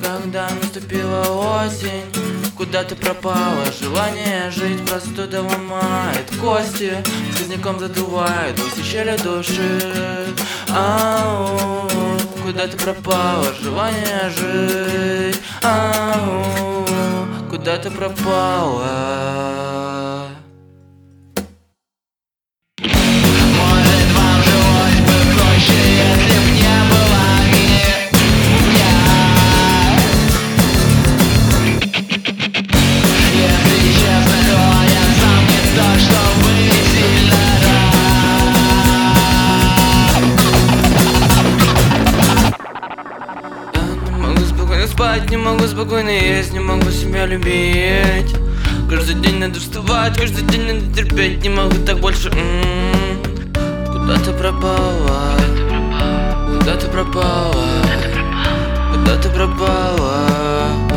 когда наступила осень. Куда ты пропала? Желание жить, простуда ломает кости, сквозняком задувает во все щели души. Ау, куда ты пропала? Желание жить. Ау, куда ты пропала? Может, вам жилось бы проще, если б не было меня. Если честно, то я сам не то, чтобы сильно рад. Я не могу спокойно спать, не могу спокойно есть, не могу себя любить. Каждый день надо вставать, каждый день надо терпеть, не могу так больше. Куда ты пропала? Куда ты пропала? Куда ты пропала?